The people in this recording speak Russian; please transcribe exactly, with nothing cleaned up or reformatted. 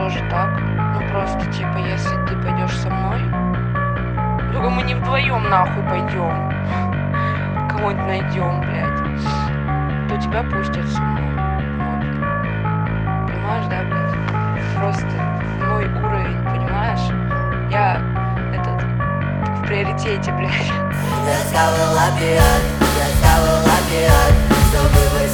тоже так. Ну просто, типа, если ты пойдешь со мной, только мы не вдвоем нахуй пойдем, кого-нибудь найдем, блядь, то тебя пустят со мной. Вот. Понимаешь, да, блядь? Просто мой уровень, понимаешь? Я этот в приоритете, блядь. Я ставил лапиат, я ставил лапиат, чтобы вы